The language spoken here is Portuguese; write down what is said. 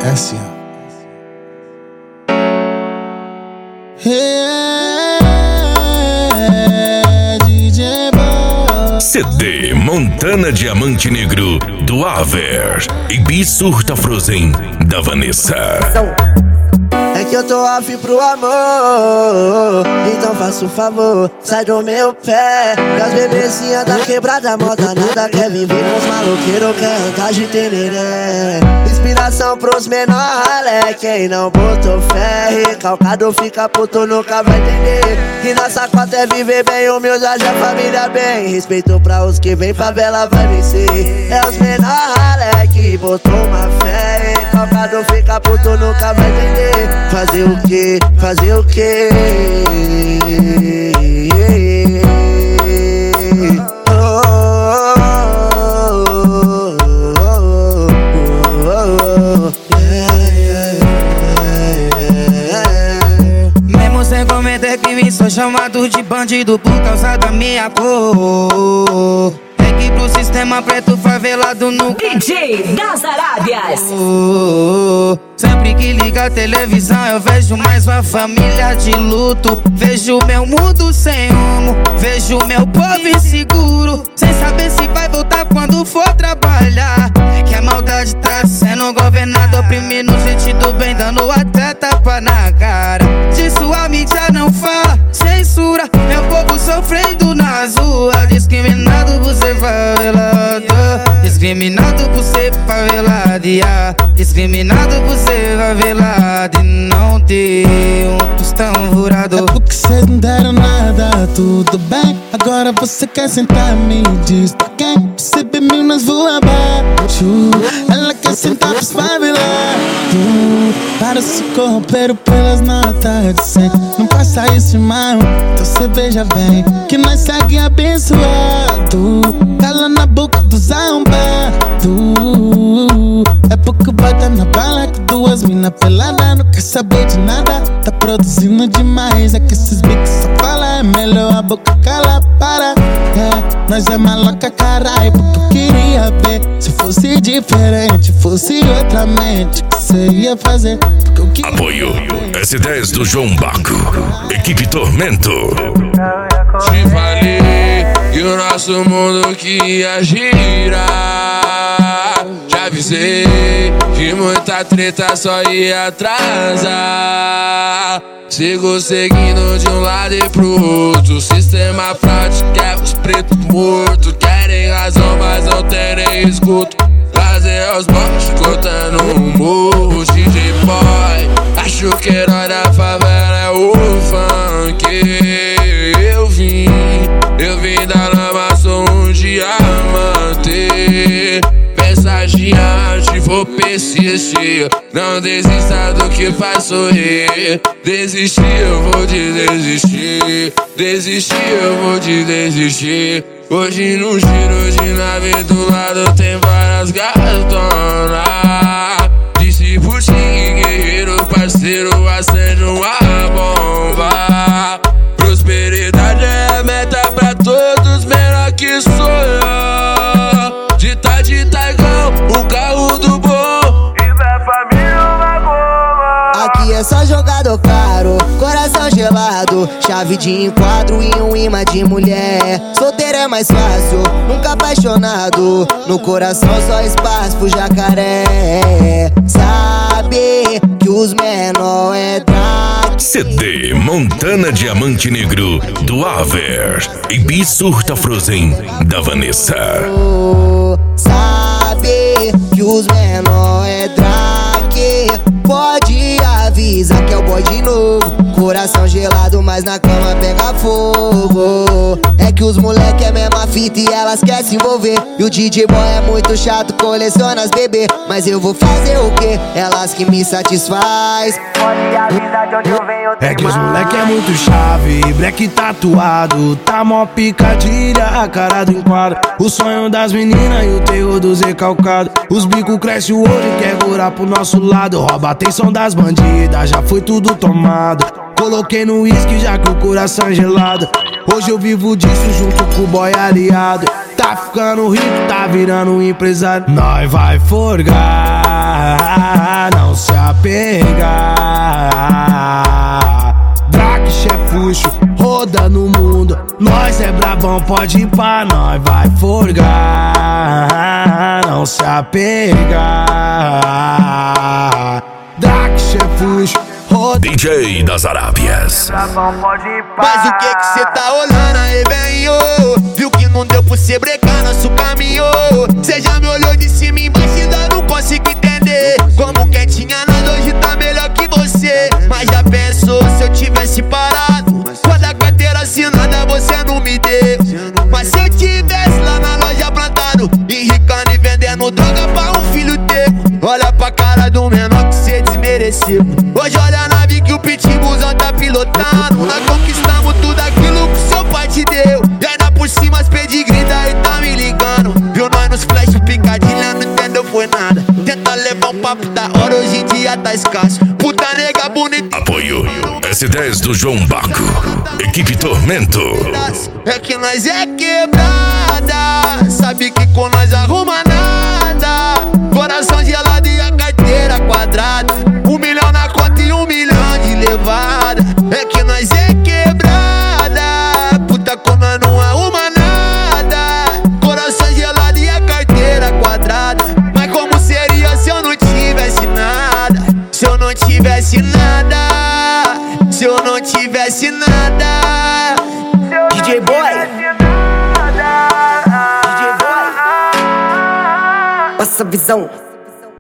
S. DJ Boy. CD Montana Diamante Negro do Aver e Bi Surta Frozen da Vanessa. É que eu tô off pro amor, então faça um favor, sai do meu pé. Que as bebezinhas da quebrada moda nada quer viver com os maloqueiros, quer andar de tereré. Inspiração pros menores, quem não botou fé, recalcado fica puto, nunca vai entender. E nossa cota é viver bem, humildade, a família bem. Respeito pra os que vem, favela vai vencer. É os menores que botou uma fé, recalcado fica puto, nunca vai entender. Fazer o quê? Fazer o quê? Mesmo sem cometer crime, sou chamado de bandido por causa da minha cor. Pro sistema preto favelado no DJ das Arábias. Sempre que liga a televisão eu vejo mais uma família de luto. Vejo meu mundo sem rumo, vejo meu povo inseguro, sem saber se vai voltar quando for trabalhar. Que a maldade tá sendo governada, oprimindo gente do bem, dando até tapa na cara. Disso a mídia não fala, censura meu povo sofrendo nas ruas. Discriminado por ser favelado, discriminado por ser favelado, yeah. Discriminado por ser favelado e não ter um tostão furado. É porque cês não deram nada, tudo bem. Agora você quer sentar, me diz pra quem? Você bebeu nas voa abaixo, ela quer sentar pros favelados. Para se corromper pelas notas de 100. Não passa isso, irmão, então cê veja bem que nós segue abençoado. Cala na boca dos arrombados. É pouco bota na bala que duas mina pelada não quer saber de nada. Tá produzindo demais, é que esses bicos só falam. É melhor a boca cala, para. Nós é maloca, caralho, porque eu queria ver. Se fosse diferente, fosse outra mente, que cê ia fazer, porque eu queria. Apoio S10 do João Baco, equipe Tormento. Te falei que o nosso mundo que ia girar. Já avisei que muita treta só ia atrasar. Sigo seguindo de um lado e pro outro. Sistema prático quer os pretos mortos. Querem razão, mas não terem escuto. Fazer aos botes, cortando um morro. DJ Boy, acho que o herói da favela é o funk. Eu vim da lama, sou um diamante. Pensagiante, vou persistir. Não desista do que faz sorrir. Desistir, eu vou te desistir. Desistir, eu vou te desistir. Hoje num giro de nave do lado tem várias gatonas. Disse por ti, guerreiro, parceiro, acende uma bomba. Prosperidade é a meta pra todos, menor que sou eu. De tá igual o carro do bom. E da família uma goma. Aqui é só jogador caro, coração gelado, chave de enquadro e um imã de mulher. Solteiro é mais fácil, nunca apaixonado. No coração só espaço pro jacaré. Sabe que os menor é traque. CD Montana Diamante Negro do Aver e Bi Surta Frozen da Vanessa. Sabe que os menor é traque. Pode avisar que é o boy de novo. Coração gelado, mas na cama pega fogo. É que os moleque é mesma fita e elas querem se envolver. E o DJ Boy é muito chato, coleciona as bebê. Mas eu vou fazer o quê? Elas que me satisfaz. Pode avisar de onde eu venho. É que os moleque é muito chave, black tatuado. Tá mó picadilha, a cara do enquadro. O sonho das meninas e o terror dos recalcados. Os bicos crescem o olho e quer virar pro nosso lado. Rouba a atenção das bandidas, já foi tudo tomado. Coloquei no uísque já que o coração é gelado. Hoje eu vivo disso junto com o boy aliado. Tá ficando rico, tá virando um empresário. Nós vai forgar. não se apegar. Draque, chefuxo, roda no mundo. Nós é brabão, pode ir pra nós, vai forgar. Não se apegar. Draque, chefuxo, roda. DJ das Arábias. Mas o que cê tá olhando aí, venho? Viu que não deu pra cê brecar nosso caminho. Cê já me olhou de cima e embaixo, ainda não consigo entender como quem tinha nada hoje tá melhor que você. Mas já pensou se eu tivesse parado? Quando a carteira assinada você não me deu. Mas se eu tivesse lá na loja plantado, enricando e vendendo droga pra um filho teu. Olha pra cara do menor que cê desmereceu. Hoje olha a nave que o pitbullzão tá pilotando. Nós conquistamos tudo aquilo que seu pai te deu. E ainda por cima as pedigree daí tá me ligando. Viu nós nos flash picadilha, não entendeu foi nada. Tenta levar um papo da hora, hoje em dia tá escasso. Puta nega bonita. Apoio S10 do João Baco. Equipe Tormento. É que nós é quebrada. Sabe que com nós arruma nada. Coração gelado e a carteira quadrada. 1 milhão na conta e 1 milhão de levada. É que nós é quebrada. Puta como nós não arruma nada. Coração gelado e a carteira quadrada. Mas como seria se eu não tivesse nada? Se eu não tivesse nada. Se eu não tivesse nada. DJ Boy. Passa visão.